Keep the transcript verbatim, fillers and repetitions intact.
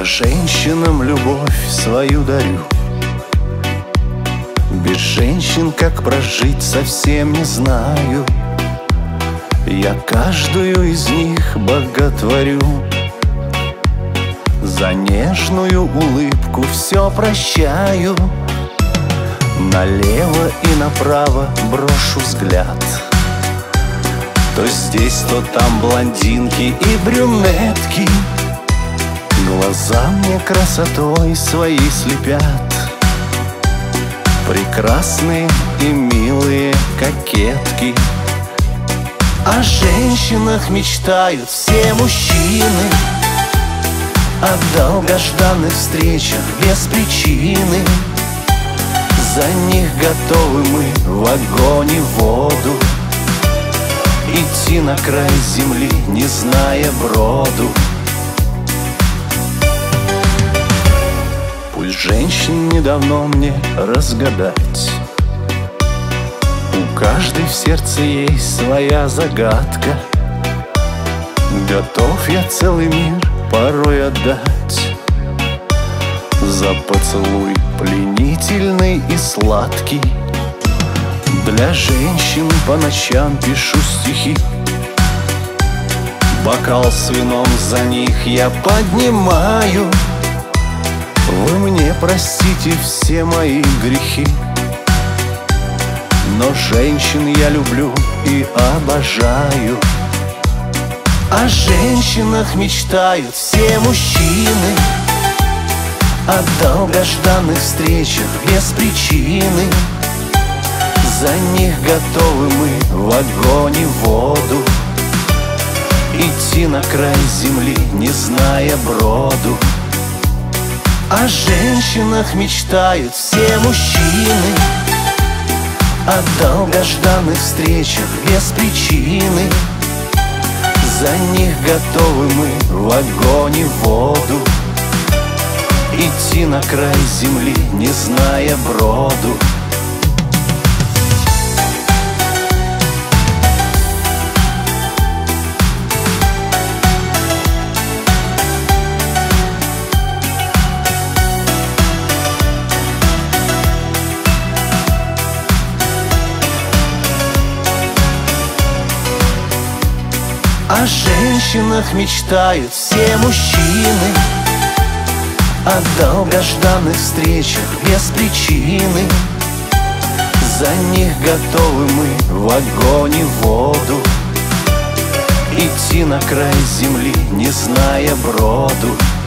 женщинам любовь свою дарю. Без женщин как прожить совсем не знаю. Я каждую из них боготворю. За нежную улыбку все прощаю. Налево и направо брошу взгляд. То здесь, то там блондинки и брюнетки. Глаза мне красотой своей слепят. Прекрасные и милые кокетки. О женщинах мечтают все мужчины. О долгожданных встречах без причины. За них готовы мы в огонь и воду. Идти на край земли, не зная броду. Пусть женщин недавно мне разгадать. У каждой в сердце есть своя загадка. Готов я целый мир порой отдать за поцелуй пленительный и сладкий. Для женщин по ночам пишу стихи. Бокал с вином за них я поднимаю. Вы мне простите все мои грехи, но женщин я люблю и обожаю. О женщинах мечтают все мужчины. О долгожданных встречах без причины. За них готовы мы в огонь и воду. Идти на край земли, не зная броду. О женщинах мечтают все мужчины. О долгожданных встречах без причины. За них готовы мы в огонь и воду. Идти на край земли, не зная броду. О женщинах мечтают все мужчины. О долгожданных встречах без причины. За них готовы мы в огонь и воду. Идти на край земли, не зная броду.